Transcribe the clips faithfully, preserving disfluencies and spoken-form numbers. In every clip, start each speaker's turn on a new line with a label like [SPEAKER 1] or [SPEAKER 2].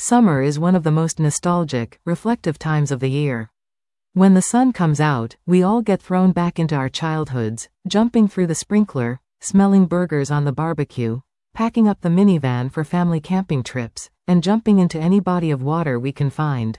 [SPEAKER 1] Summer is one of the most nostalgic, reflective times of the year. When the sun comes out, we all get thrown back into our childhoods, jumping through the sprinkler, smelling burgers on the barbecue, packing up the minivan for family camping trips, and jumping into any body of water we can find.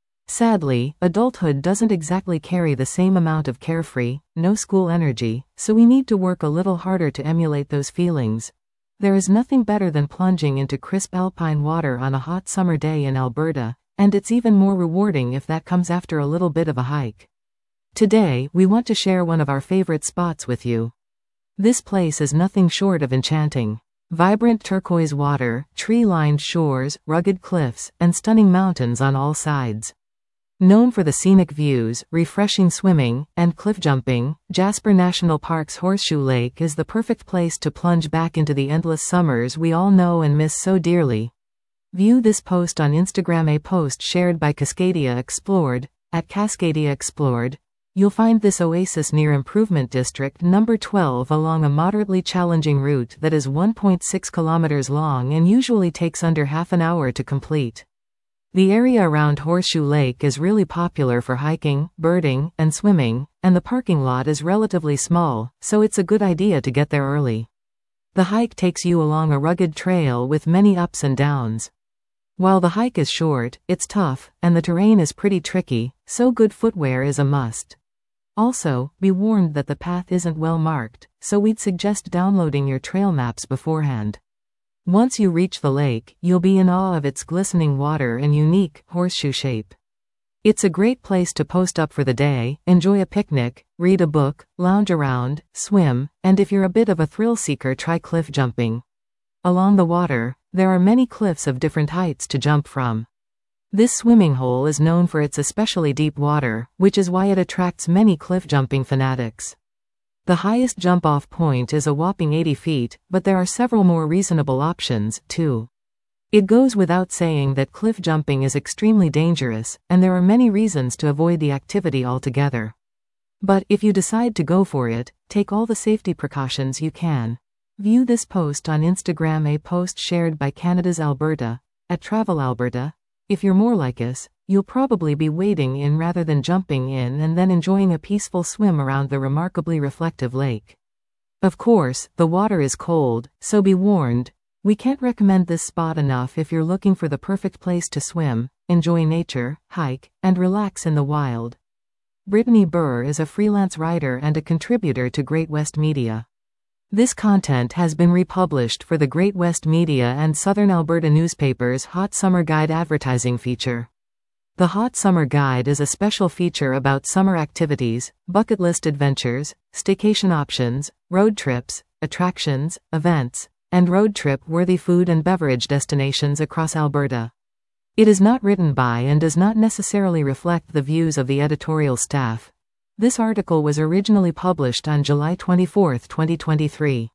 [SPEAKER 1] Sadly, adulthood doesn't exactly carry the same amount of carefree, no-school energy, so we need to work a little harder to emulate those feelings. There is nothing better than plunging into crisp alpine water on a hot summer day in Alberta, and it's even more rewarding if that comes after a little bit of a hike. Today, we want to share one of our favorite spots with you. This place is nothing short of enchanting. Vibrant turquoise water, tree-lined shores, rugged cliffs, and stunning mountains on all sides. Known for the scenic views, refreshing swimming, and cliff jumping, Jasper National Park's Horseshoe Lake is the perfect place to plunge back into the endless summers we all know and miss so dearly. View this post on Instagram, a post shared by Cascadia Explored, at Cascadia Explored. You'll find this oasis near Improvement District number twelve along a moderately challenging route that is one point six kilometers long and usually takes under half an hour to complete. The area around Horseshoe Lake is really popular for hiking, birding, and swimming, and the parking lot is relatively small, so it's a good idea to get there early. The hike takes you along a rugged trail with many ups and downs. While the hike is short, it's tough, and the terrain is pretty tricky, so good footwear is a must. Also, be warned that the path isn't well marked, so we'd suggest downloading your trail maps beforehand. Once you reach the lake, you'll be in awe of its glistening water and unique, horseshoe shape. It's a great place to post up for the day, enjoy a picnic, read a book, lounge around, swim, and if you're a bit of a thrill seeker, try cliff jumping. Along the water, there are many cliffs of different heights to jump from. This swimming hole is known for its especially deep water, which is why it attracts many cliff jumping fanatics. The highest jump-off point is a whopping eighty feet, but there are several more reasonable options, too. It goes without saying that cliff jumping is extremely dangerous, and there are many reasons to avoid the activity altogether. But if you decide to go for it, take all the safety precautions you can. View this post on Instagram, a post shared by Canada's Alberta, at Travel Alberta. If you're more like us, you'll probably be wading in rather than jumping in and then enjoying a peaceful swim around the remarkably reflective lake. Of course, the water is cold, so be warned. We can't recommend this spot enough if you're looking for the perfect place to swim, enjoy nature, hike, and relax in the wild. Brittany Burr is a freelance writer and a contributor to Great West Media. This content has been republished for the Great West Media and Southern Alberta newspapers' Hot Summer Guide advertising feature. The Hot Summer Guide is a special feature about summer activities, bucket list adventures, staycation options, road trips, attractions, events, and road trip-worthy food and beverage destinations across Alberta. It is not written by and does not necessarily reflect the views of the editorial staff. This article was originally published on July twenty-fourth, twenty twenty-three.